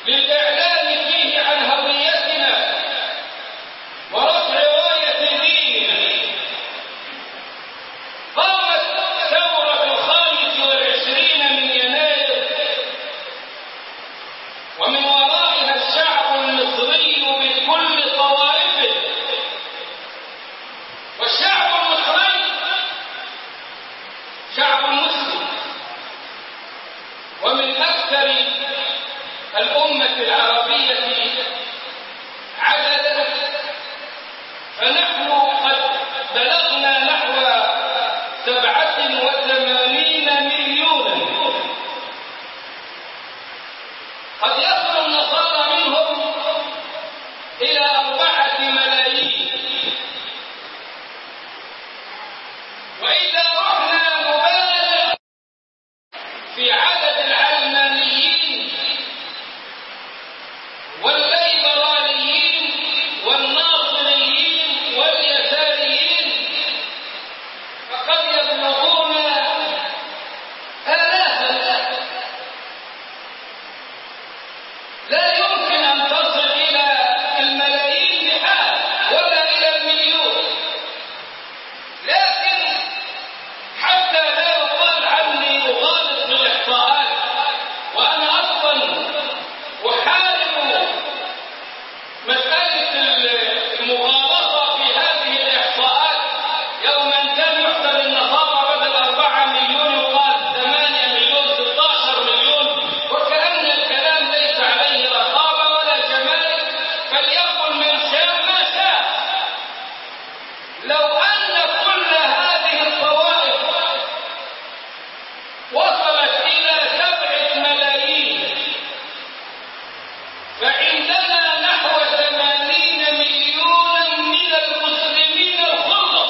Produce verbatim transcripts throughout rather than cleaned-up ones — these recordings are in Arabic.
للإعلان فيه عن هويتنا ورفع راية ديننا. قامت ثورة الخامس والعشرين من يناير ومن ورائها الشعب المصري بكل طوائفه. والشعب المصري شعب مسلم ومن أكثر الأمة العربية عددا، فنحن قد بلغنا نحو سبعة وثمانين مليونا. قد يصل النصارى منهم إلى أربعة ملايين. وإذا رحنا مبالغة في عدد العلمانيين والليبراليين والناصريين واليساريين فقد يبلغون آلافا. لا يمكن أن تصل إلى الملايين بحال ولا إلى المليون. لكن حتى لا يقال عني أغالط بالإحصاءات، وأنا أصلا أحارب مسألة المغالطة في هذه الإحصاءات. يوما كان يحسب النصارى بدل أربعة مليون يقال ثمانية مليون ستة عشر مليون، وكأن الكلام ليس عليه رقابة ولا جمال، فليقل من شاء ما شاء. لو أن كل هذه الطوائف وصلت إلى سبعة ملايين فعندنا نحو ثمانين مليونا من المسلمين الخلص،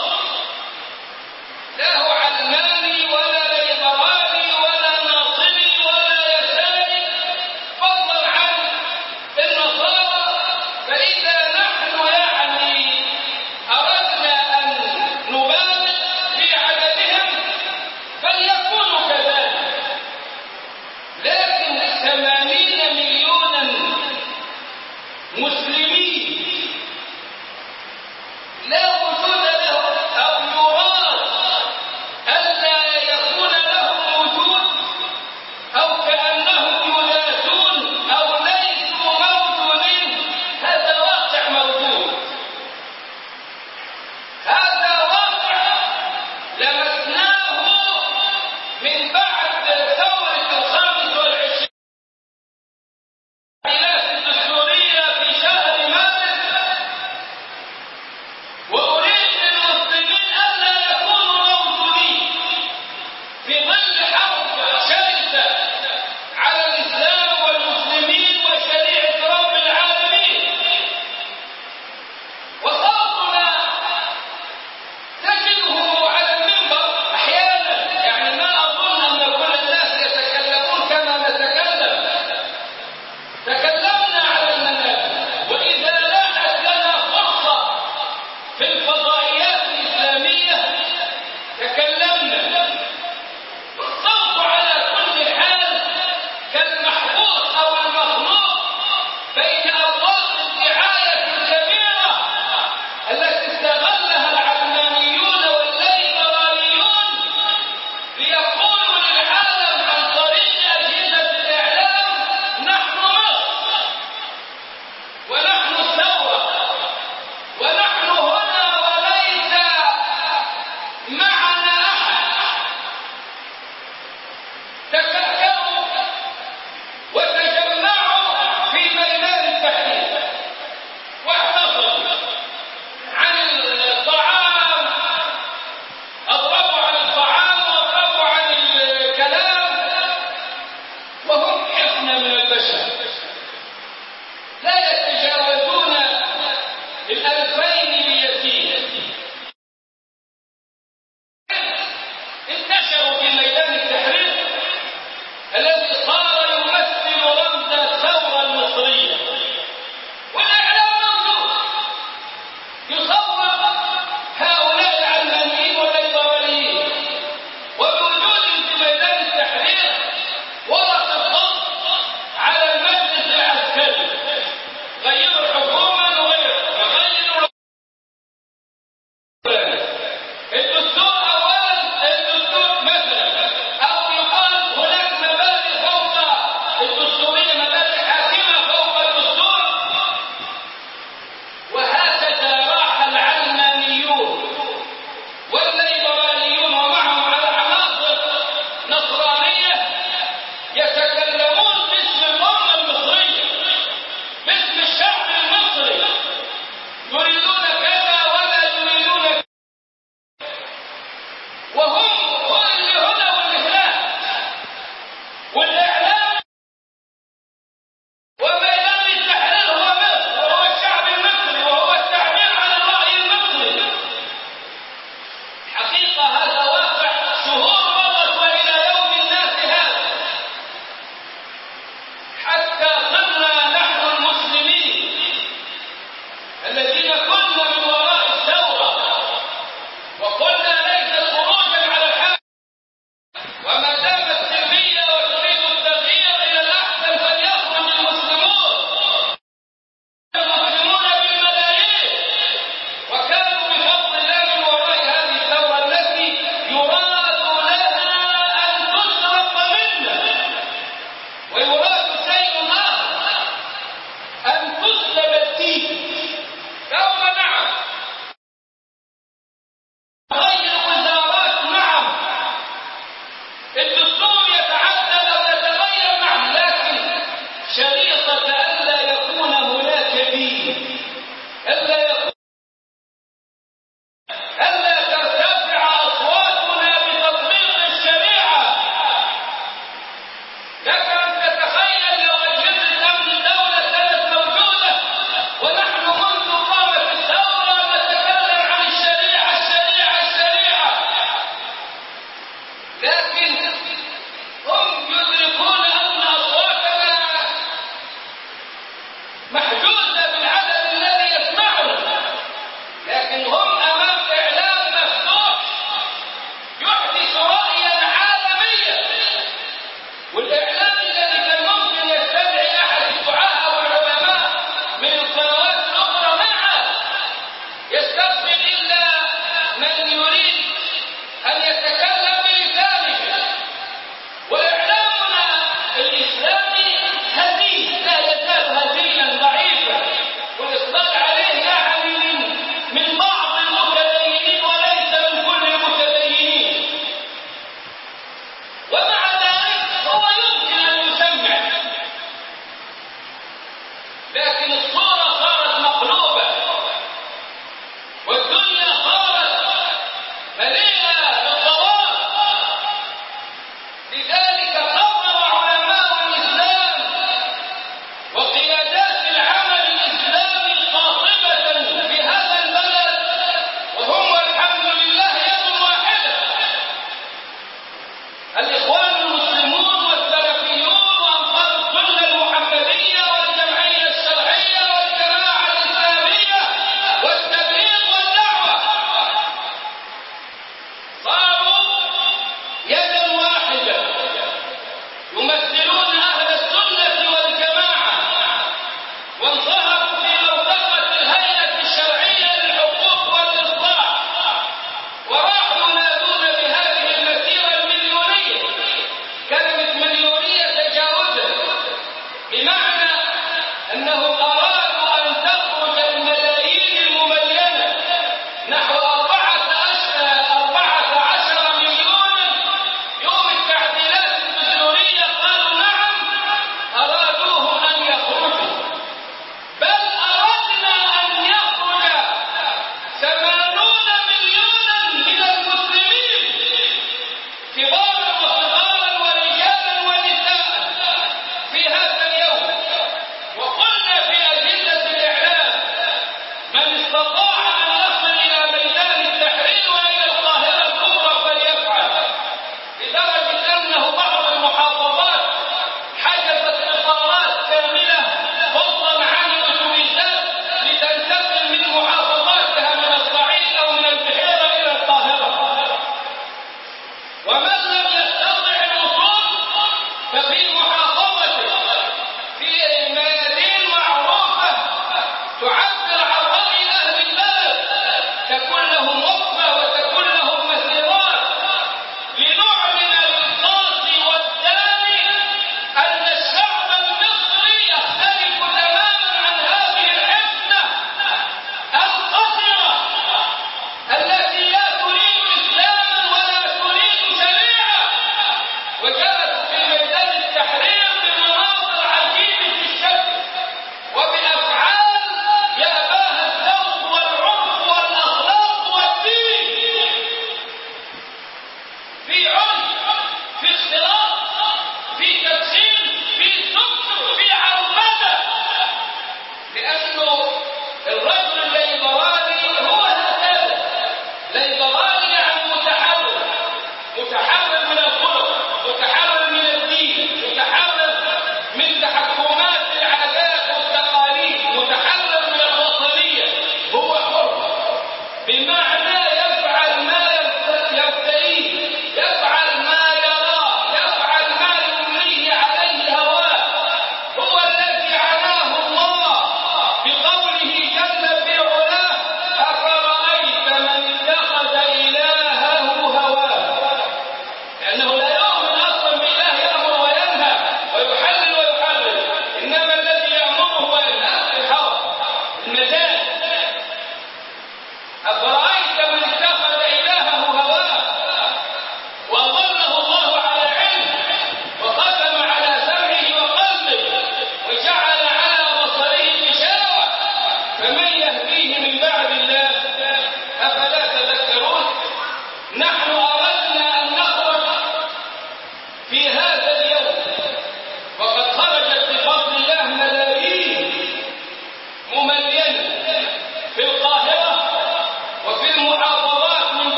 لا هو علماني ولا ليبرالي ولا ناصري ولا يساري، فضلا عن النصارى. فإذا نحن يعني أردنا أن نبالغ في عددهم فليكونوا كذلك. لكن ثمانين مليونا مسلمين لا وجود لهم أو يراد ألا يكون لهم وجود، أو كأنهم يناسون أو ليسوا موجودين. هذا واقع موجود، هذا واقع لمسناه من بعد ثورة الخامس والعشرين الدستورية في شهر مارس. وأريد للمسلمين ألا يكونوا موجودين في ظل حرب شرسة على الإسلام والمسلمين وشريعة رب العالمين. وصوتنا تجده على المنبر أحيانا، يعني ما أظن أن كل الناس يتكلمون كما نتكلم. تكلمنا على المنابر، وإذا لاحت لنا فرصة في الفضائيات الإسلامية تكلمنا. الصوت على كل حال كالمحبوس أو المخلوق بين أبواب الدعاية الكبيرة التي استغلها العلمانيون والليبراليون ليقولوا للعالم عن طريق أجهزة الإعلام نحن مصر ونحن ثورة ونحن هنا وليس معنا أحد. تكتبوا وتجمعوا في ميدان التحرير واعتصموا عن الطعام، أضربوا عن الطعام وأضربوا عن الكلام، وهم حفنة من البشر لا يتجاوزون الألفين بيسير. انتشروا في ميدان التحرير الذي صار يمثل رمز الثورة المصرية، والإعلام موجود يصور هؤلاء العلمانيين والليبراليين. وبوجودهم في ميدان التحرير ورق الضغط على المجلس العسكري محجوزة بالعدد الذي يسمعه، لكن هم أمام إعلام مفتوح يحدث رأيا عالميا. والإعلام الذي كان ممكن يستدعي أحد الدعاة أو العلماء من القنوات الأخرى ما عاد يستقبل إلا من يريد أن يتكلم بلسانه. وإعلامنا الإسلامي هزيل، لا يزال هزيلا ضعيفا، والإصرار عليه يعني من من بعض المتدينين وليس من كل المتدينين. ومع ذلك هو يمكن أن يسمع، لكن الصورة صارت مقلوبة والدنيا صارت مليئة بالضوابط. لذلك قرر علماء الإسلام وقيادات العمل الإسلامي قاطبة في هذا البلد، وهم والحمد لله يد واحدة، الإخوان المسلمون والسلفيون وأنصار السنة المحمدية والجمعية الشرعية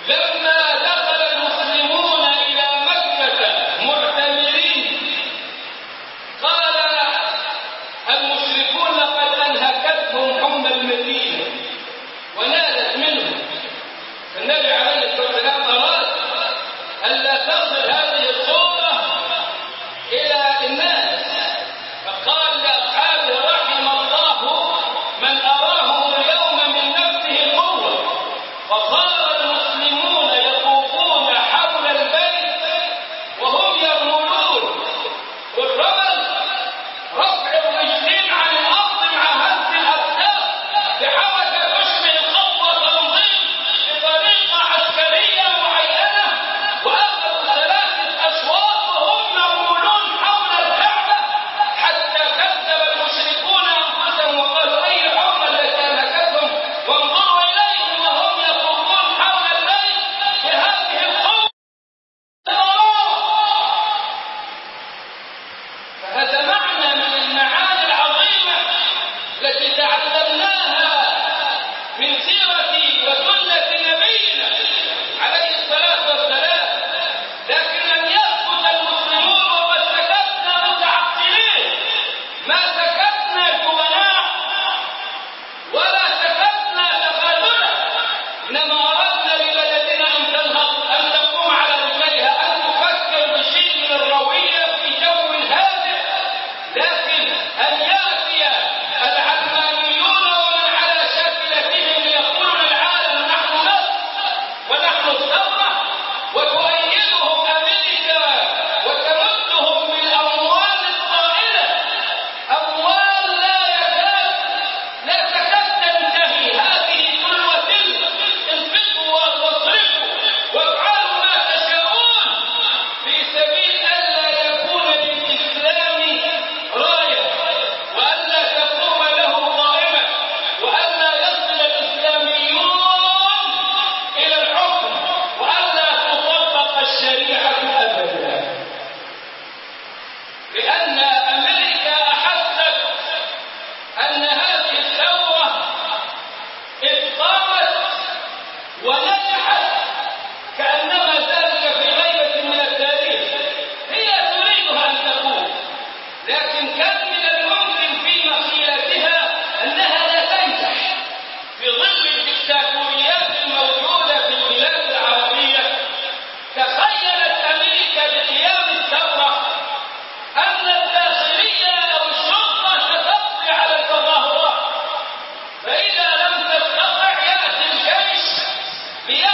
لما دخل المسلمون إلى مكة معتمرين قال المشركون لقد أنهكتهم حمى المدينة ونالت منهم. النبي عليه الصلاة والسلام أراد ألا تصل هذه الصورة إلى الناس، فقال لأصحابه رحم الله من أراهم اليوم من نفسه قوة. فصار المسلمون يطوفون حول البيت وهم يرملون، والرمل رفع الرجلين عن الأرض مع هز الأبدان بحركة تشبه خطوة تنظيم بطريقة عسكرية معينة، وأخذوا ثلاثة أشواط وهم يرملون حول الكعبة حتى كذب المشركون أنفسهم وقالوا أي حمى التي أهلكتهم، وانظروا إليهم وهم يطوفون حول البيت بهذه القوة. فهذا معنى من المعاني العظيمة التي تعلمناها من سيرة وسنة نبينا عليه الصلاة والسلام. لكن لم يسكت المسلمون وقد سكتنا متعطلين، ما سكتنا جبناء ولا سكتنا تخاذلا، إنما أردنا لبلدنا أن تنهض، أن تقوم على رجليها، أن تفكر بشيء من الروية في جو هادئ. لكن أن يأتي العلمانيون ومن على شاكلتهم ليقولون العالم نحن مصر ونحن الثورة، وتؤيدهم أمريكا وتمدهم بالأموال الطائلة، أموال لا يكاد لا تكاد تنتهي، هذه كل وتلك، انفقوا واصرفوا وافعلوا ما تشاءون في سبيل ألا يكون للإسلام راية، وألا تقوم له قائمة، وألا يصل الإسلاميون إلى الحكم، وألا تطبق الشريعة أبدا. لأن أمريكا أحست أن هذه الثورة إذ قامت ونجحت كأنما ذلك في غيبة من التاريخ، هي تريدها أن تكون، لكن كان من الممكن في مخيلتها أنها لا تنجح في ظل الدكتاتوريات الموجودة في البلاد العربية. تخيلت أمريكا بقيام الثورة أن الداخلية أو الشرطة ستقضي على التظاهرات، فإذا لم تستطع يأتي الجيش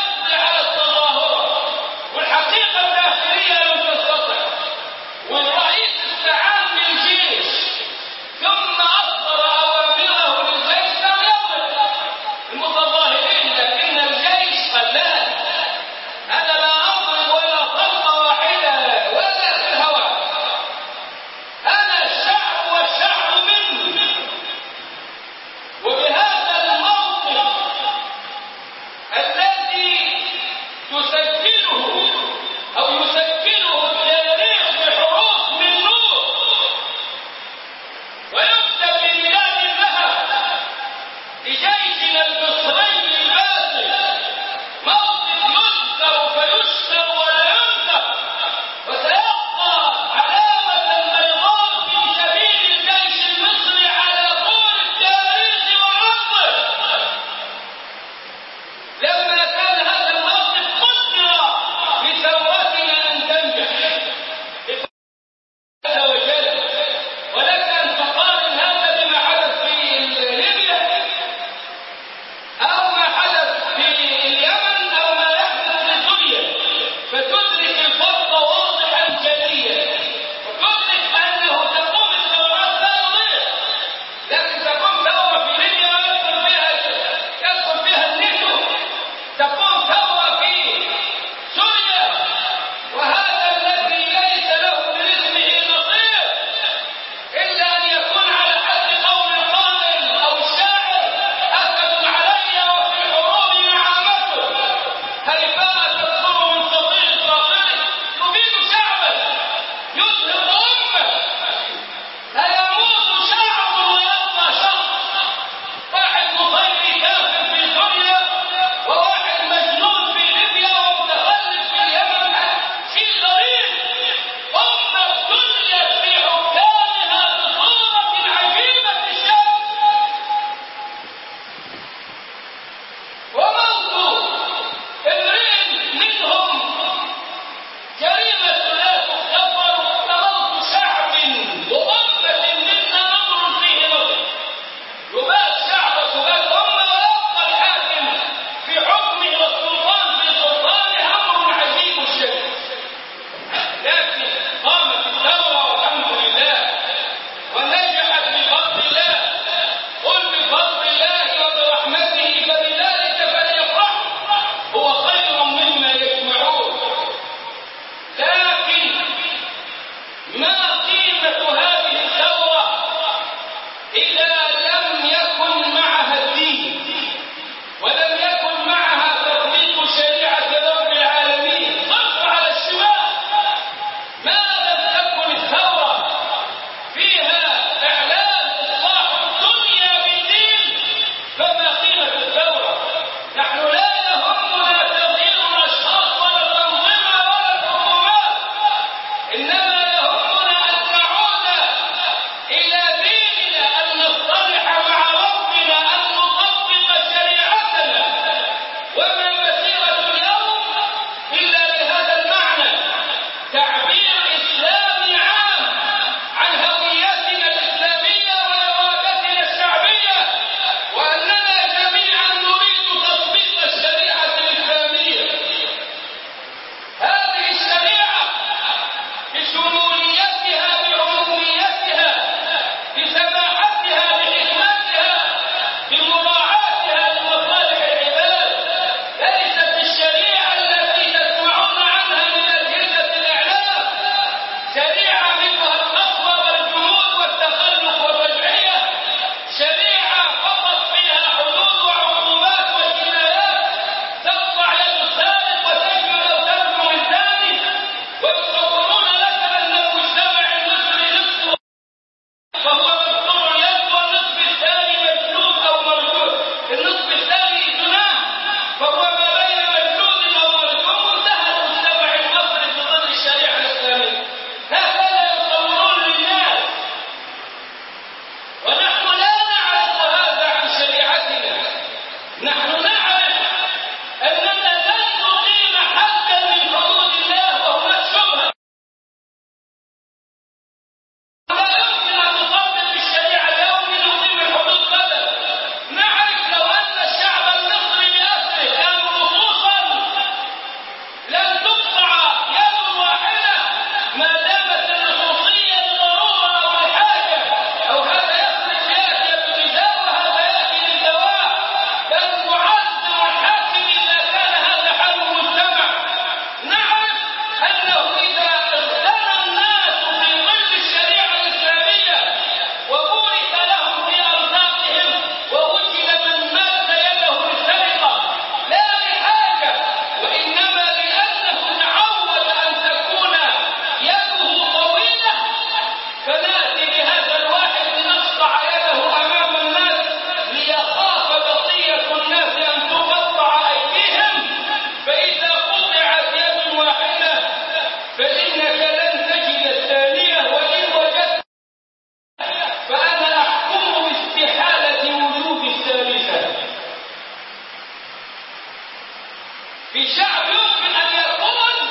في شعب يمكن أن يكون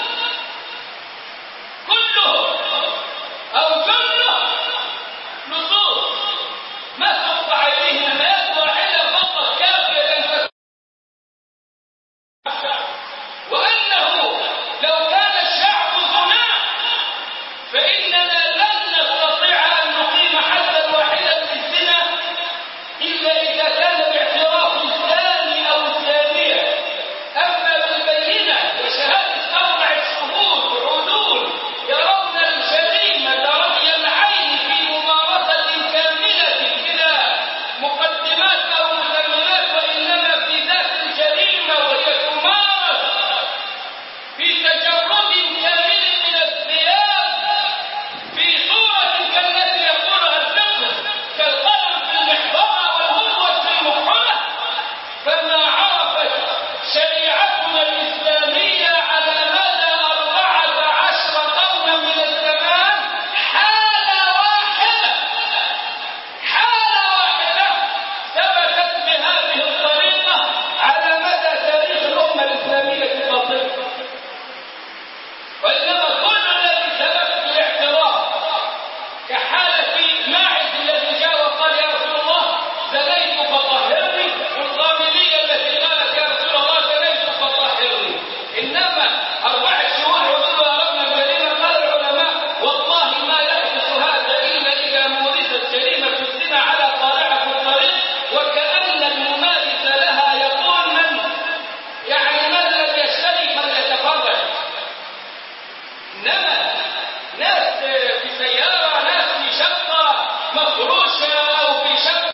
كله أو جله نصوص ما تقطع إليه نماذج واحدة فقط كافية أن تكون وأنه لو كان الشعب ظلام فإننا لن نستطيع أن نقيم حدا واحدا في الزنا إلا إذا كان باعتراف الثاني أو الثانية. أما بالبينة وشهادة أربع شهود وعدول يرون الجريمة رأي العين في ممارسة كاملة بلا مقدمات أو مسلمات، وإنما في ذات الجريمة وهي تمارس في تجرد كامل من الثياب في صورة كالتي يقولها الفقه كالقلم في المحبرة والهدوء في المكحلة. فما عرفت شريعتنا الإسلامية على مدى أربعة عشر قرنا من الزمان حالة واحدة حالة واحدة ثبتت بهذه الطريقة على مدى تاريخ الأمة الإسلامية الباطنة، وإنما كل الذي ثبت بالاعتراف كحالة ماعز الذي جاء وقال يا رسول الله زنيت فطهرني، والغامدية التي قالت يا رسول الله زنيت فطهرني. إنما أربع شهور عدول يرون الجريمة. قال العلماء والله ما يحدث هذا إلا إذا مورست جريمة الزنا على طالعة الطريق، وكأن الممارس لها يقول من يعني من لم يشتري فليتفرج. إنما ناس في سيارة، ناس في شقة مفروشة أو في شقة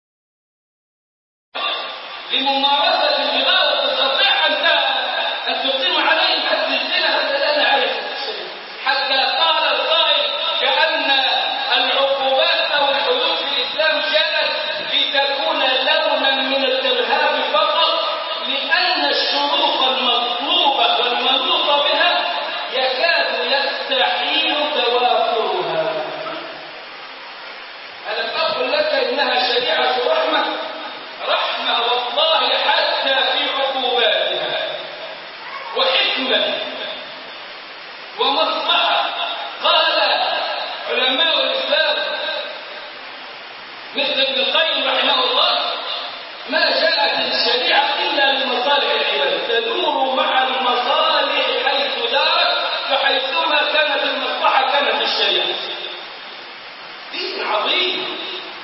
لممارسة البغاء وتستطيع أن أن تقيم عليهم حد الزنا، هذا لا نعرف. حتى قال القائل كأن العقوبات أو الحدود في الإسلام جاءت لتكون لونا من الإرهاب فقط، لأن الشروط المطلوبة والمنوط بها يكاد يستحيل توافرها. ألم أقل لك إنها شريعة رحمة رحمة والله حتى في عقوباتها وحكمة ومصلحة. قال علماء الإسلام مثل ابن القيم رحمه الله ما جاءت الشريعة إلا لمصالح العباد، تدور مع المصالح حيث دارت، فحيثما كانت المصلحة كانت الشريعة. دين عظيم،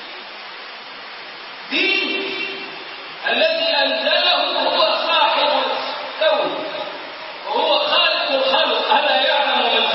دين الذي أنزله هو صاحب الكون وهو خالق الخلق. ألا يعلم من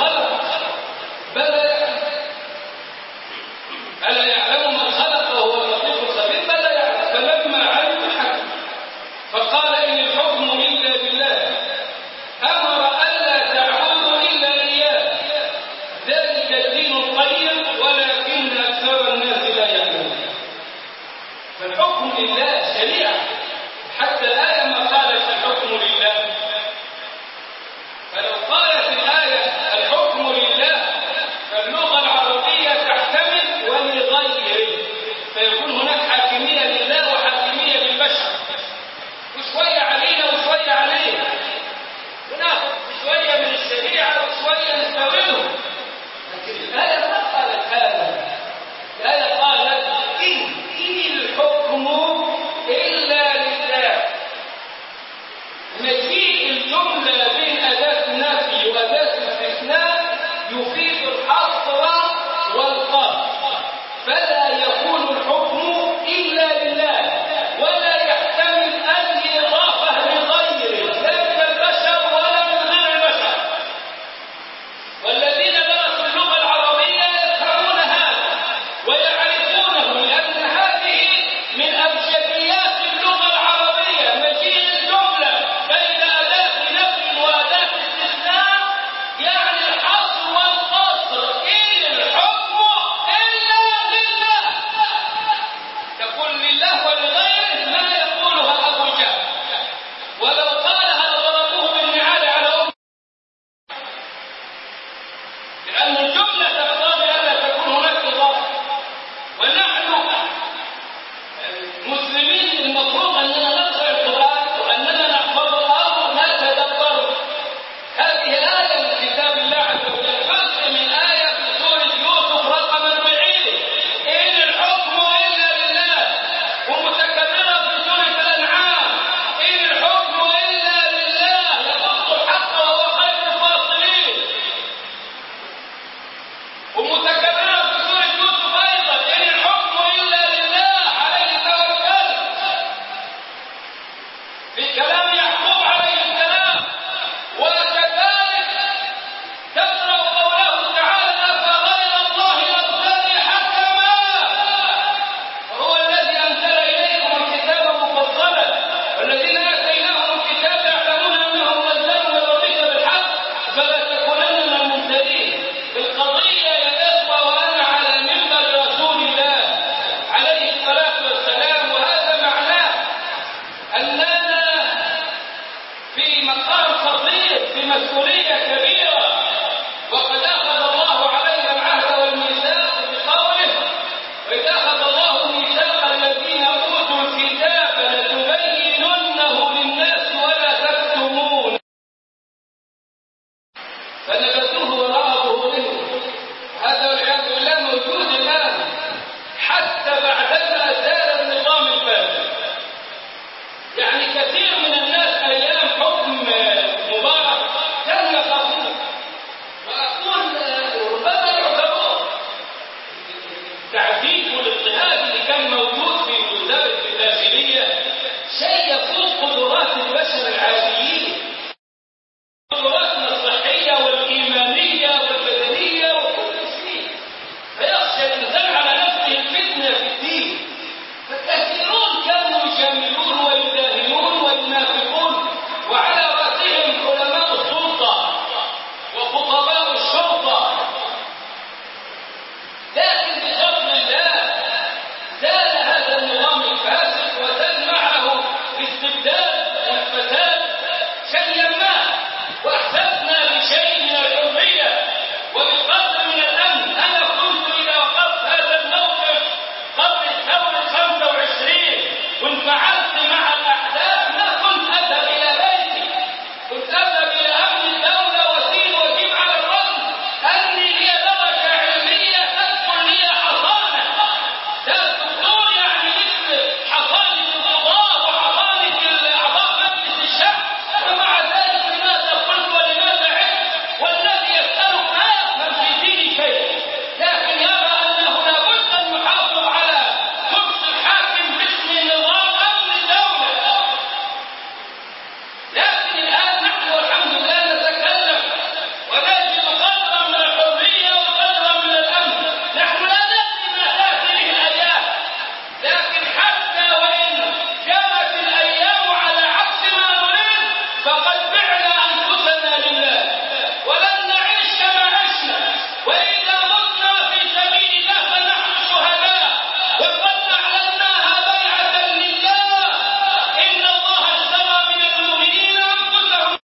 فقد بعنا أنفسنا لله ولن نعيش كما عشنا، وإذا متنا في سبيل الله فنحن شهداء، وقد أعلناها بيعة لله. إن الله اشترى من المؤمنين أنفسهم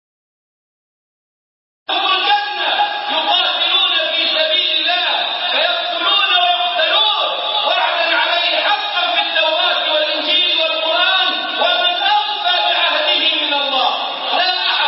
الجنة يقاتلون في سبيل الله فيقتلون ويقتلون، وعدا عليه حقا في التوراة والإنجيل والقرآن، ومن أوفى بعهده من الله. لا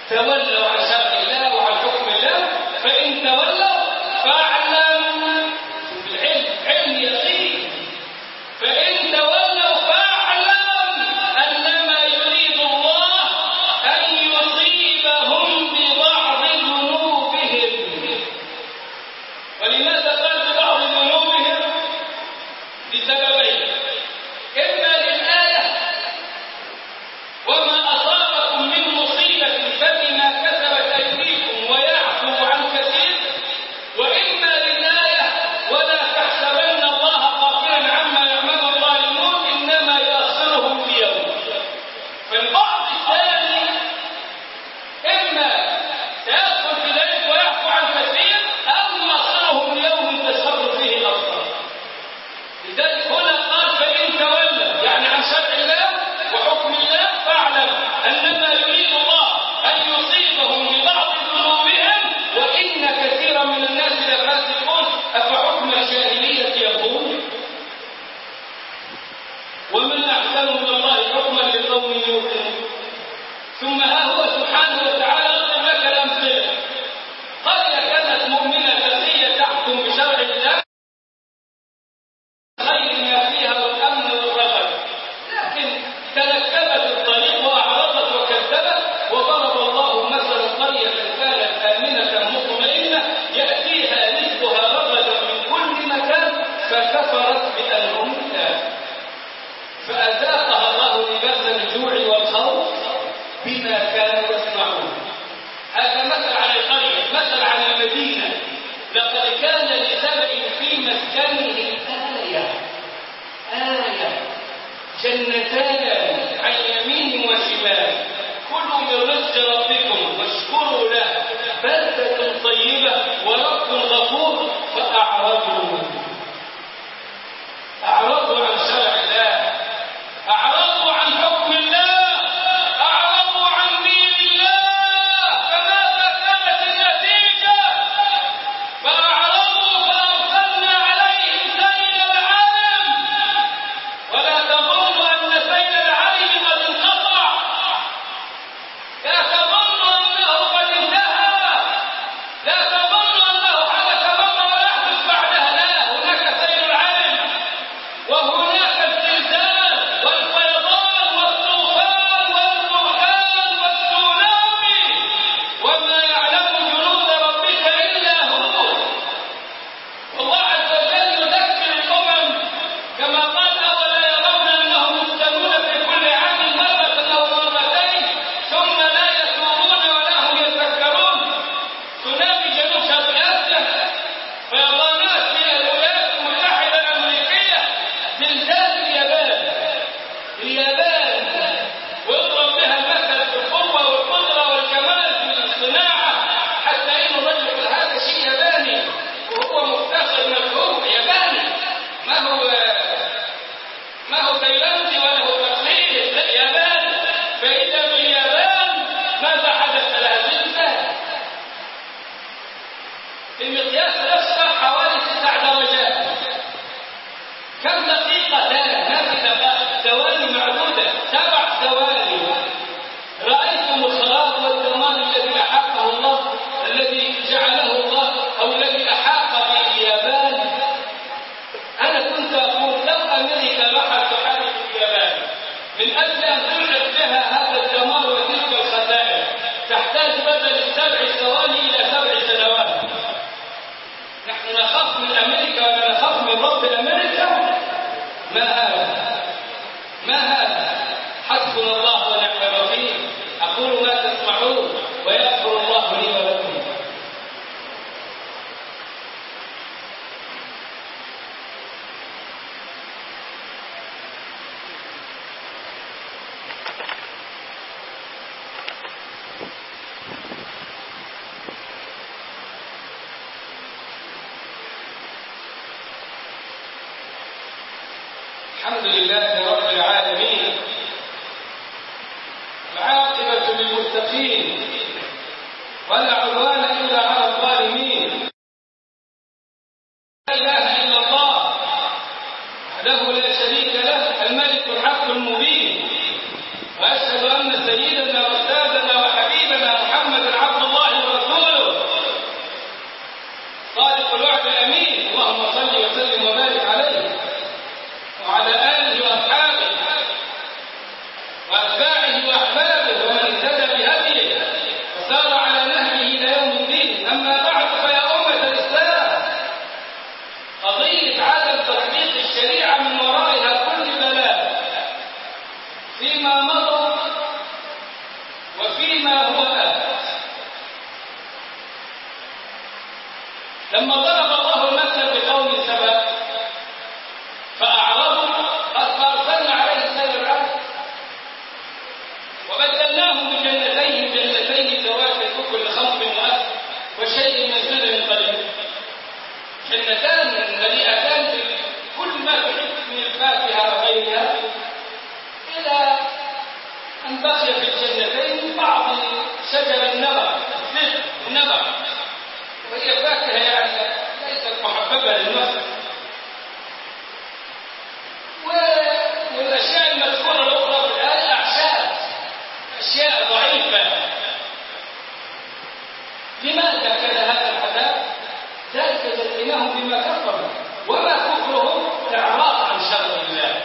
تولوا عن شرع الله وعن حكم الله، فإن تولوا فاعلم بالعلم، علم يقين، فإن تولوا فاعلم أنما يريد الله أن يصيبهم ببعض ذنوبهم. ولماذا قال ببعض ذنوبهم؟ لسببين: إما للآية وما أصابكم من مصيبة فبما كسبت أيديكم ويعفو عن كثير، وإما للآية ولا تحسبن الله غافلا عما يعمل الظالمون إنما يؤخرهم ليوم. فالبعض الثاني إما سيدخل في ذلك ويعفو عن كثير أو يؤخرهم ليوم تشهد فيه الأبصار. لذلك هنا قال فإن تولوا يعني عن شرع الله وحكم الله فاعلم أنما يريد الله أن يصيبهم ببعض ذنوبهم وإن كثيرا من الناس لفاسقون أفحكم الجاهلية يبغون ومن أحسن من الله حكما لقوم يوقنون. ثم ها هو سبحانه وتعالى يضرب لك الأمثلة. قرية كانت مؤمنة تقية تحكم بشرع الله خير ما فيها والأمن والرغد، لكن تنكبت الطريق وأعرضت وكذبت، وضرب الله مثلا قرية كانت آمنة مطمئنة يأتيها رزقها رغدا من كل مكان فكفرت بأنعم الله فأذاقها الله لباس الجوع والخوف بما كانوا يصنعون. هذا مثل عن القرية، مثل عن المدينة. لقد كان لسبأ في مسكنه آية آية جنتان عن يمين وشمال كلوا من رزق ربكم واشكروا له بلدة طيبة ورب غفور فأعرضوا أعرضوا عن شرع الله، أعرضوا عن حكم الله، أعرضوا عن دين الله، فماذا كانت النتيجة؟ فأعرضوا فأرسلنا عليهم سيل العلم. ولا تظنوا أن سيل العلم قد انقطع، لا تظنوا أنه قد انتهى، لا تظنوا أنه حدث مرة ولا يحدث بعدها، لا، هناك سيل العلم وهناك الزلزال والفيضان والطوفان والبركان والتسونامي وما يعلم جنود ربك إلا هو. والله عز وجل يذكر الأمم كما قال أولا يرون أنهم يفتنون في كل عام مرة أو مرتين ثم لا يتوبون ولا هم يذكرون. تسونامي جنوب شرق آسيا، فيضانات في الولايات المتحدة الأمريكية، زلزال اليابان اليابان ويضرب بها المثل في القوة والقدرة والجمال في الصناعة، حتى إنه الرجل يقول هذا شيء ياباني وهو مفتخر مفهوم ياباني، ما هو ما هو تايلاندي ولا هو تقليدي، لا ياباني. فإذا باليابان ماذا حدث لها؟ زلزال المقياس الأصغر حوالي تسع درجات. كم دقيقة كانت؟ ما في دقائق، ثواني معدودة، سبع ثواني. رأيتم الخراب والدمار الذي أحاطه الله، الذي جعله الله أو الذي أحاط باليابان. أنا كنت أقول لو أمريكا راحت تحارب اليابان من أجل أن تلحق بها هذا الدمار وتلك الخسائر تحتاج بدل السبع ثواني إلى سبع سنوات. نحن نخاف من أمريكا ولا نخاف من رب أمريكا؟ ما هذا؟ ما هذا؟ حسبنا الله ونعم الوكيل. أقول ما تسمعون ويغفر الله لي ولكم. الحمد لله رب العالمين، العاقبة للمتقين ولا عدوان إلا على الظالمين. لا إله إلا الله وحده لا شريك له الملك الحق المبين، وأشهد أن سيدنا وأستاذنا وحبيبنا محمد اللهم صل وسلم وبارك عليه وعلى آله وأصحابه وأتباعه وأحبابه ومن اهتدى بهديه وسار على نهجه إلى يوم الدين. أما بعد، فيا أمة الإسلام، قضية عدم تطبيق الشريعة من ورائها كل بلاء فيما مضى وفيما هو آت. لما ضرب الله المثل بقوم سبأ فأعرضوا فأرسلنا عليهم سيل العرض وبدلناهم بجنتين جنتين ذوات أكل خمر وأثر وشيء من سدر قليل، جنتان مليئتان بكل ما تحب من الفاكهة وغيرها، إلى أن بقي في الجنتين بعض شجر النبع النبع وهي فاكهة يعني ليست محببة للنفس. والأشياء المذكورة الأخرى في الآية أعشاب، أشياء ضعيفة. لماذا كان هذا العذاب؟ ذلك جزيناهم بما كفروا، وما كفرهم إعراض عن شرع الله.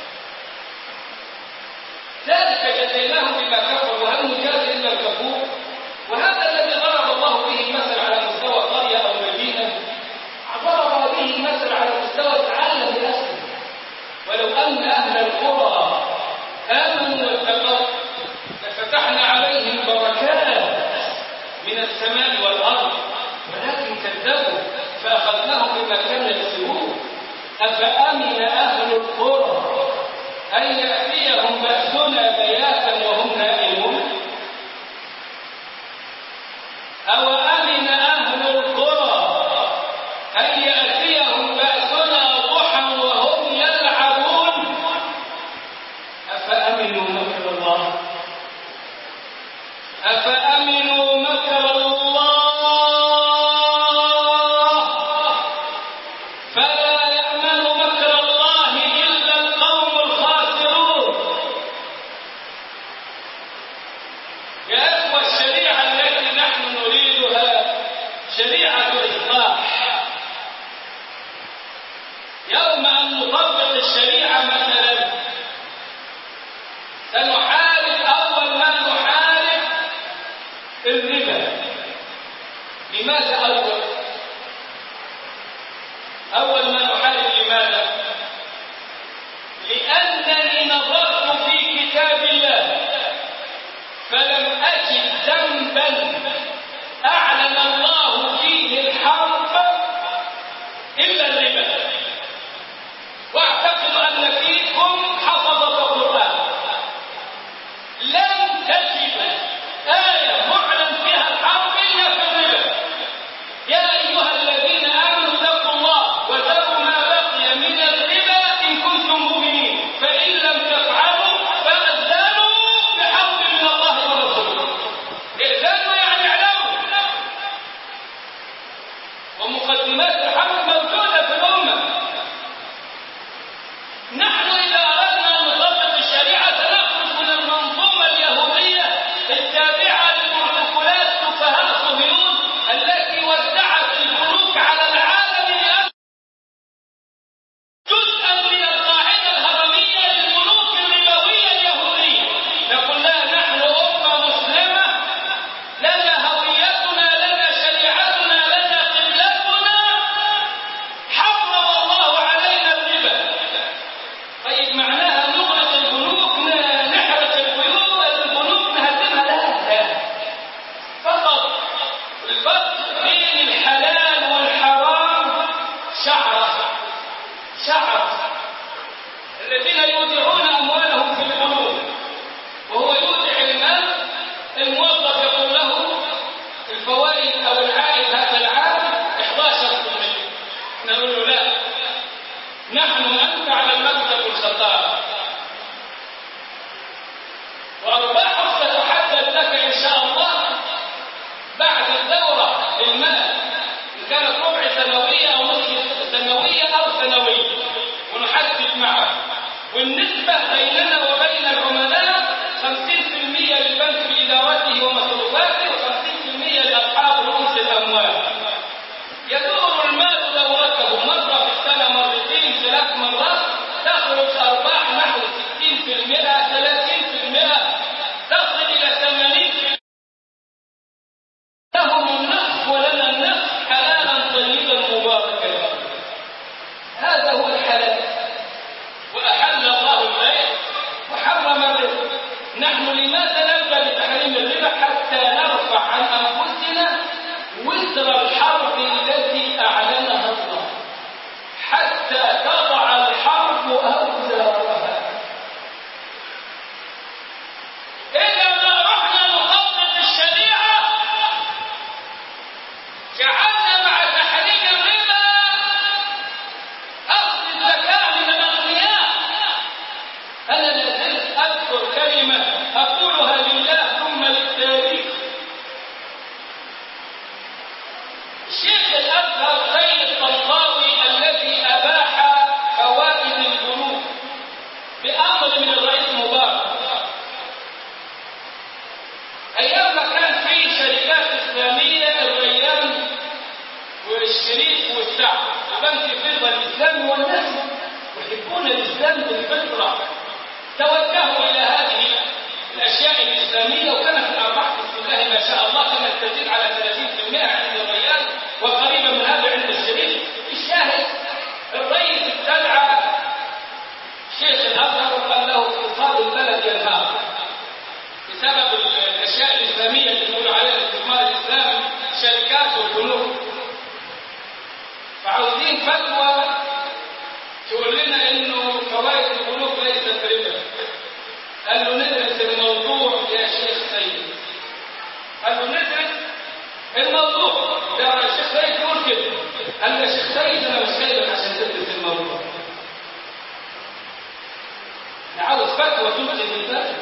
ذلك جزيناهم بما كفروا، وهل نجازي إلا الكفور؟ وهذا الذي ضرب الله به المثل على مستوى قرية أو مدينة، ضرب به المثل على مستوى العالم بأسره. ولو أن أهل القرى آمنوا واتقوا لفتحنا عليهم بركات من السماء والأرض، ولكن كذبوا فأخذناهم بما كانوا يكسبون. أفأمن أهل القرى أن يأتيهم بأسنا بياتا وهم نائمون؟ أو أمن أهل القرى أن يأتيهم بأسنا ضحى وهم يلعبون؟ أفأمنوا مكر الله أفأمنوا مكر الله فلا يأمن مكر الله إلا القوم الخاسرون. يا إخوة، الشريعة التي نحن نريدها شريعة إصلاح. يوم أن نطبق الشريعة مثلا سنحارب، أول ما نحارب الربا. لماذا أول؟ أول ما نحارب لماذا؟ لأنني نظرت في كتاب الله فلم أجد ذنبا أعلن الله فيه الحرب إلا الربا. واعتقد أن فيكم حفظة القرآن لن تجد آية معلن فيها الحرب إلا في الربا. يا أيها الذين آمنوا اتقوا الله وذروا ما بقي من الربا إن كنتم مؤمنين، فإن لم تفعلوا فأذنوا بحرب من الله ورسوله. إذنوا يعني اعلموا. ومقدمات الحرب موجودة في الأمة. نحن إذا أردنا أن نطبق الشريعة سنخرج من المنظومة اليهودية التابعة للبروتوكولات سفهاء صهيون التي ودعت البنوك على العالم لأن جزءا من القاعدة الهرمية للبنوك الربوية اليهودية. نقول لها نحن أمة مسلمة، لنا هويتنا، لنا شريعتنا، لنا قبلتنا، حرم الله علينا الربا. طيب معناها نغلق البنوك، نحرق البيوت، البنوك نهدمها؟ لا، فقط الفرق بين الحلال والحرام شعرة شعرة. الذين يودعون أموالهم في البنوك وهو يودع المال، الموظف يقول له الفوائد أو العائد هذا العام إحدى عشر بالمئة. نقول له لا، نحن أنت على المكتب الخطاب، وأرباحك ستحدد لك إن شاء الله بعد الدورة المال، إن كانت ربع سنوية أو نصف سنوية أو سنوية، ونحدد معك. والنسبة بيننا وبين العملاء خمسين بالمئة للبنك بإدارته ومصروفاته، وخمسين بالمئة لأصحاب رؤوس الأموال. يدور المال دورته لماذا نبدأ بتحريم الربا؟ حتى نرفع عن أنفسنا وزر الحرب التي أعلنها الله، حتى تضع الحرب أوزارها. إذا ما رحنا نطبق الشريعة جعلنا مع تحريم الربا أخذ الزكاة من الأغنياء. أنا لا زلت أذكر كلمة أقولها لله ثم للتاريخ. الشيخ الأزهر سيد الطنطاوي الذي أباح فوائد البنوك بأمر من الرئيس مبارك، أيام ما كان في شركات إسلامية الريان والشريف والسعد وبنك فضة الإسلام، والناس يحبون الإسلام بالفطرة، توجهوا إلى هذه الأشياء الإسلامية، وكانت الأرباح بسم الله ما شاء الله كانت تزيد على ثلاثين بالمئة عند الريان وقريبا من هذا عند الشريف. الشاهد الرئيس استدعى شيخ الأزهر وقال له اقتصاد البلد ينهار بسبب الأشياء الإسلامية اللي يقولوا عليها الاستثمار الإسلامي، الشركات والبنوك، فعاوزين فتوى تقول لنا إنه فوائد البنوك ليست ربا. قال له ندرس الموضوع يا شيخ سيد. قال له ندرس الموضوع ده يا شيخ سيد يقول كده. قال له يا شيخ سيد أنا مش جايبك عشان تدرس الموضوع، أنا عاوز فتوى تنقذ البلد.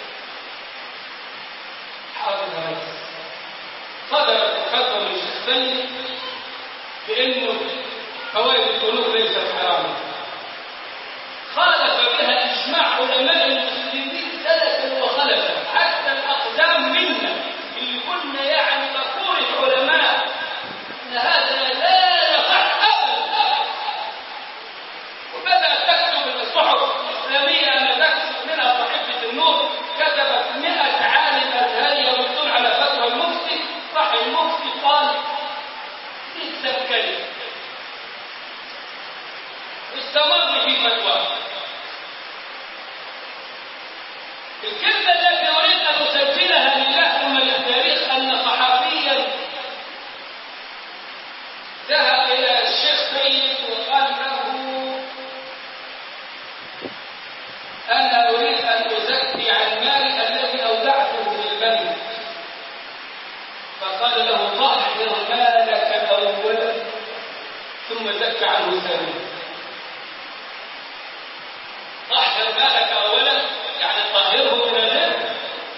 حاضر يا ريس. صدرت فتوى من الشيخ سيد بأنه فوائد البنوك ليست حراما، خالف بها إجماع علماء المسلمين سلفا وخلفا، حتى الأقدام منا اللي كنا يعني مقولة علماء أن هذا لا يصح أبدا. وبدأت تكتب الصحف الإسلامية أن تكتب منها صحيفة النور، كتبت مئة عالم أزهري يردون على فتوى المفتي، راح المفتي قال اكتب كلمة، استمر في فتواه. الكلمة التي أريد أن أسجلها لله ثم للتاريخ أن صحابيا ذهب إلى الشيخ سيد وقال له أنا أريد أن أزكي عن مالي الذي أودعته في البنك. فقال له طهر مالك أولا ثم زك عنه ثانيا. طهر مالك أولا يعني طهره من الربا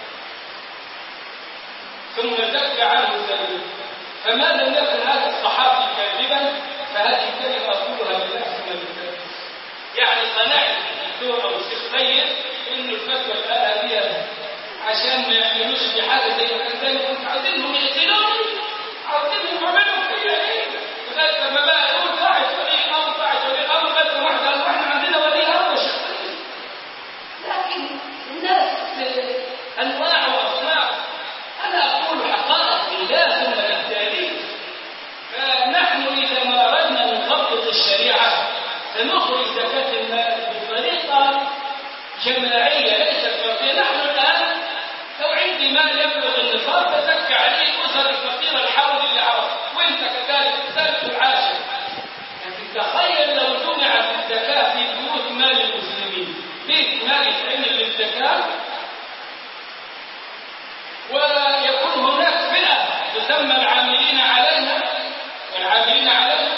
ثم زك عنه ثانيا. فما لم يكن هذا الصحابي كاذبا فهذه الكلمة أقولها لله ثم للتاريخ. يعني صنعت الدكتور أو الشيخ سيد إنه الفتوى الآلة بها عشان ما يعملوش في حاجة زي ما كان زي كنت عاوزينهم يقتلوني، عاوزينهم يعملوا فيا إيه؟ لغاية ما بقى يقول طاعة ولي الأمر طاعة ولي الأمر بس واحدة قالوا إحنا عندنا ولي أمر يا شيخ سيد. لكن الناس أنواع وأصناف. أنا أقول حقائق لله ثم للتاريخ. فنحن إذا ما أردنا نطبق الشريعة سنخرج زكاة المال بطريقة جماعية ليست فردية. نحن الآن لو عندي مال يبلغ النصاب بزكي عليه الأسر الفقيرة الحول اللي عرف، وأنت كذلك الثالث والعاشر. لكن تخيل لو جمعت الزكاة في بيوت مال المسلمين، بيت مال يتعمل للزكاة ويكون هناك فئة تسمى العاملين عليها والعاملين عليها،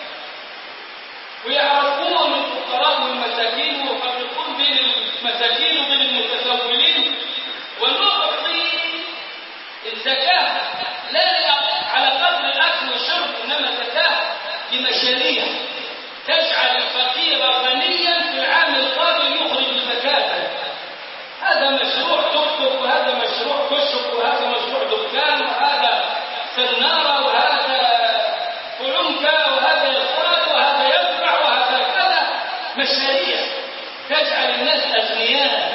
ويعرفون الفقراء والمساكين ويفرقون بين المساكين وبين المتسولين، ونعطي الزكاة لا على قدر الأكل والشرب، إنما زكاة لمشاريع تجعل الفقير غنيا في العام القادم يخرج زكاته. هذا مشروع توك وهذا مشروع كشك وهذا مشروع دكان وهذا سنارة وهذا فلنكة وهذا يصطاد وهذا يزرع وهذا كذا، مشاريع تجعل الناس أغنياء.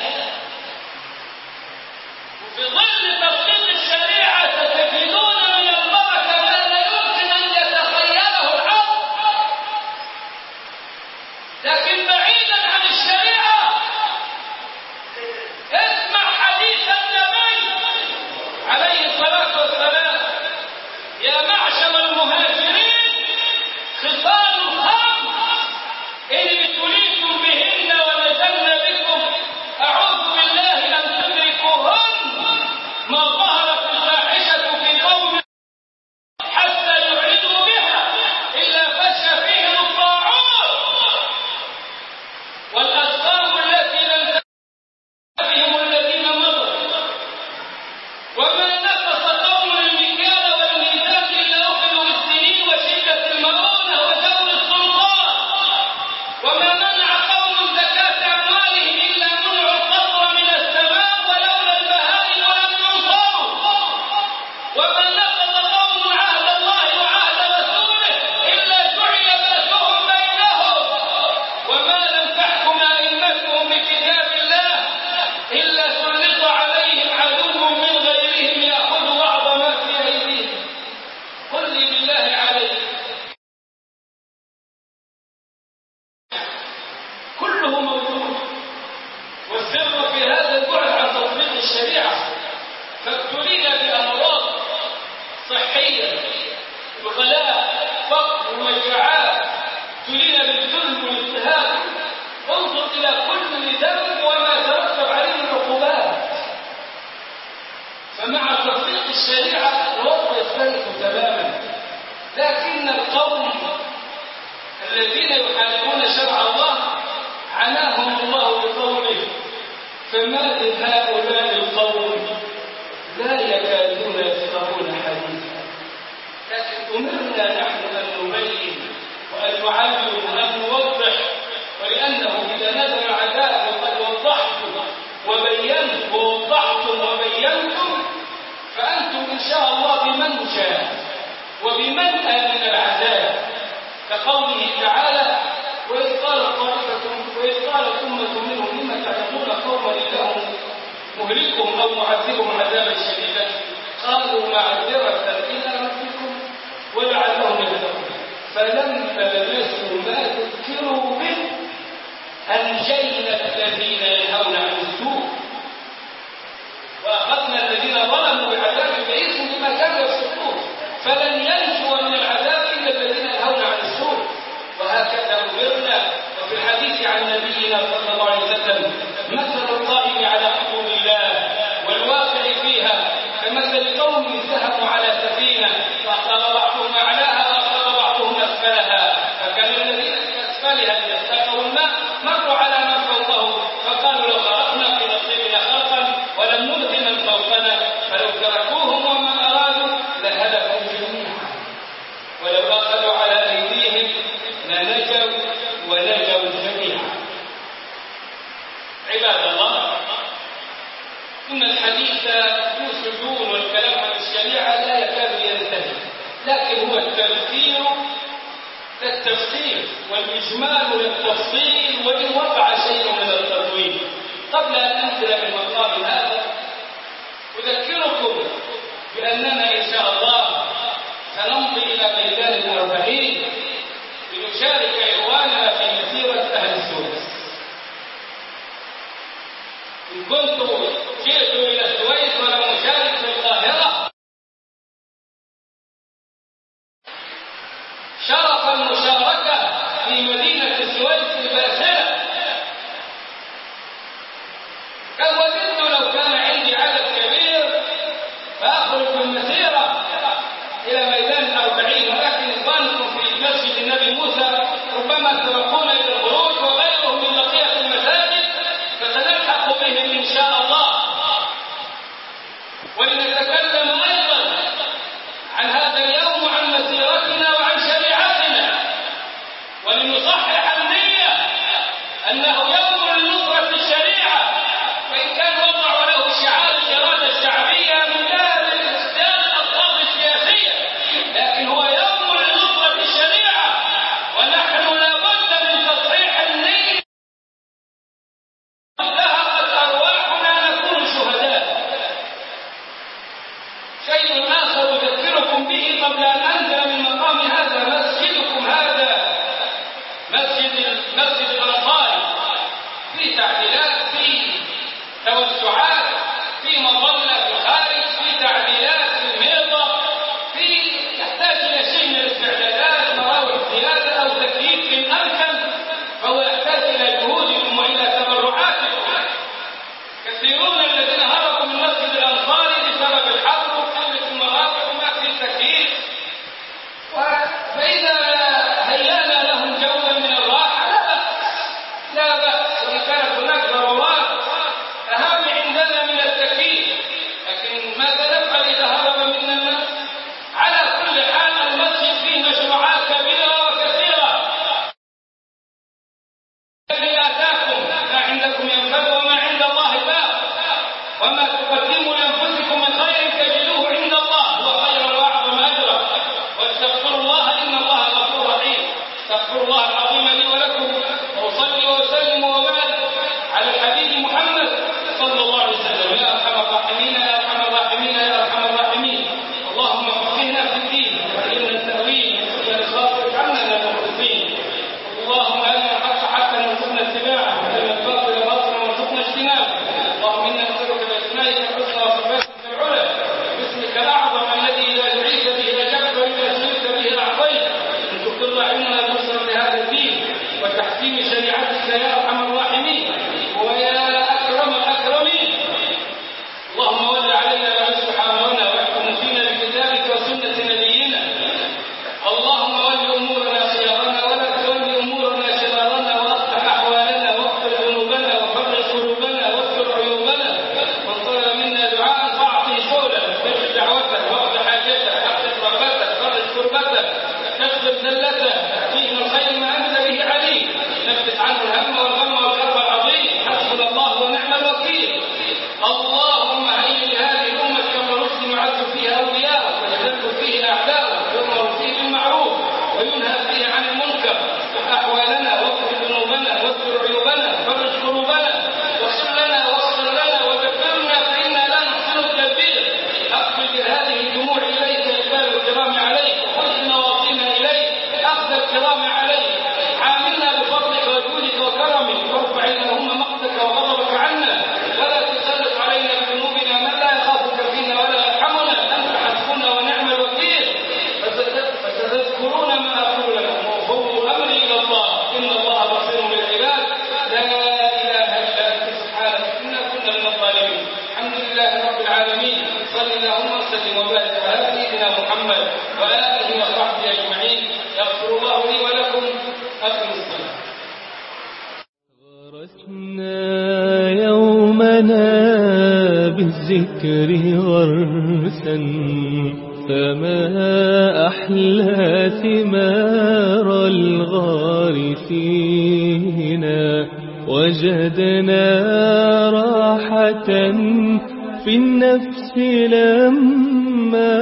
وفي ظل تطبيق الشريعة ستجدون من البركة ما لا يمكن أن يتخيله العقل. لكن بعيدا عن الشريعة اسمع حديث النبي ما ظهرت الفاحشة في قوم حتى يعلنوا بها إلا فشى فيهم الطاعون والأسقام التي لم تكن بهم الذين مضوا. وما نقص قوم المكيال والميزان إلا أخذوا بالسنين وشدة المؤونة ودور السلطان. وما منع قوم زكاة أموالهم إلا منعوا القطر من السماء ولولا البهائم لم ينصروا. وما نقض قوم عهد الله وعهد رسوله إلا جعل بأسهم بينهم. وما لم تحكم أئمتهم بكتاب الله إلا سلط عليهم عدو من غيرهم يأخذ بعض ما في أيديهم. قل لي بالله عليك، كله موجود. والسر في هذا البعد عن تطبيق الشريعة. فابتلينا بأمراض صحية، بغلاء، فقر ومجاعات، ابتلينا بالظلم والاضطهاد. انظر إلى كل ذنب وما ترتب عليه من عقوبات. فمع تطبيق الشريعة الوضع يختلف تماما. لكن القوم الذين يحاربون شرع الله عناهم الله بقوله: فما لهؤلاء القوم لا يكادون يفقهون حديثا. لكن أمرنا نحن أن نبين وأن نعلم وأن نوضح، ولأنه إذا نزل العذاب وقد وضحتم وبينتم ووضحتم وبينتم فأنتم إن شاء الله بمنجى وبمنأى من العذاب. كقوله تعالى: وإذ قالت طائفة وإذ قالت أمة منهم لم تعظون قوما الله مهلكهم أو معذبهم عذابا شديدا قالوا معذرة إلى ربكم ولعلهم يتقون فلما نسوا ما ذكروا به أنجينا الذين ينهون عن السوء وأخذنا الذين ظلموا بعذاب بئيس بما كانوا يفسقون فلن ينجو من العذاب إلا الذين ينهون عن السوء. وهكذا أمرنا. وفي الحديث عن نبينا صلى الله عليه وسلم: مثل القائم على حدود الله والواقع فيها كمثل قوم سهموا على سفينة فأخذ بعضهم أعلاها وأخذ بعضهم أسفلها فكان الذين في أسفلها يستقوا الماء مروا على من فوقهم فقالوا: لو خلقنا في نصيبنا خلقا ولم نؤذ من فوقنا فلو تركوهم ومن أرادوا لهلكوا جميعا ولو أخذوا على أيديهم لنجوا ونجوا جميعا. عباد الله، إن الحديث في السجون والكلام عن الشريعة لا يكاد ينتهي، لكن هو التذكير للتفسير والإجمال للتفصيل وإن وقع شيء من التطويل. قبل أن أنزل من مقام هذا أذكركم بأننا إن شاء الله سنمضي إلى ميدان الأربعين لنشارك إخواننا في مسيرة أهل السويس. إن كنت جئت إلى السويس ولم أشارك في القاهرة شرف المشاركة في مدينة السويس الباسلة. كان وددت لو كان عندي عدد كبير فأخرج بالمسيرة إلى ميدان الأربعين، ولكن إخوانكم في مسجد النبي موسى ربما سبقونا إلى الخروج وغيرهم من بقية المساجد فسنلحق بهم إن شاء الله. ولنتكلم أيضا عن هذا اليوم وعن مسيرتنا وعن شريعتنا، ولنصحح النية أنه يوم لنصرة الشريعة، وإن كان وضعوا له شعار الإرادة الشعبية من باب إسداد الألفاظ السياسية، لكن هو يوم لنصرة الشريعة، ونحن لابد من تصحيح النية. انتهكت أرواحنا نكون شهداء. شيء آخر أذكركم به قبل أن أنزل من مقام هذا: مسجدكم هذا مسجد مسجد الأنصاري الراحمين يا أرحم الراحمين يا أرحم الراحمين. اللهم فقهنا في الدين وعلمنا التأويل وسبل الخاطر واجعلنا من المخلصين. اللهم أرنا الحق حقا وارزقنا اتباعه وأرنا الباطل باطلا وارزقنا اجتنابه. اللهم إنا نسألك بأسمائك الحسنى وصفاتك العلى باسمك الأعظم الذي إذا دعيت به أجبت وإذا سئلت به أعطيت أن تقر عنا نصرة هذا الدين وتحكيم شريعتك يا أرحم الراحمين ويا أكرم الأكرمين. اللهم ول علينا وعز حاملنا واحكم فينا بكتابك وسنة نبينا. اللهم ول أمورنا خيارنا ولا تول أمورنا شرارنا وأصلح أحوالنا واغفر ذنوبنا وفرج قلوبنا واستر عيوبنا. من طلب منا دعاء فأعطه سؤلا استجب دعوته واقض حاجته احفظ رغبته فرج كربته اغفر ذلته اعطيه من خير ما أنت به عليم نفس عنه الهم والغم والكرب العظيم. حسبنا الله ونعم الوكيل. اللهم هيئ لهذه الأمة يوم رشد يعز فيه أولياءه ويذل فيه أعداؤه ويؤمر فيه بالمعروف وينهى فيه عن المنكر. اصلح أحوالنا واغفر ذنوبنا واستر عيوبنا فرج قلوبنا واغفر لنا واغفر لنا وذكرنا فإنا لا نحسن التدبير. أقبل بهذه الدموع إليك إقبال الكرام عليك وخذ نواصينا إليك أخذ الكرام عليك. عاملنا بفضلك وجودك وكرمك وارفع اللهم مقتك وغضبك عنا ولا تسلط علينا بذنوبنا من لا يخافك فينا ولا يرحمنا. أنت حسبنا ونعم الوكيل. فستذكرون ما أقول لكم وفوضوا أمري إلى الله إن الله بصير بالعباد. لا إله إلا أنت سبحانك إنا كنا من الظالمين. الحمد لله رب العالمين. صل اللهم وسلم وبارك على سيدنا محمد وآله وصحبه أجمعين. يغفر الله لي ولكم. أقم الصلاة. غرسنا يومنا بالذكر غرسا فما أحلى ثمار الغارسين. وجدنا راحة في النفس لما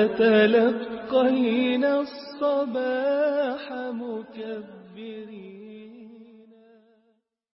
تلقينا الصباح مكبرين.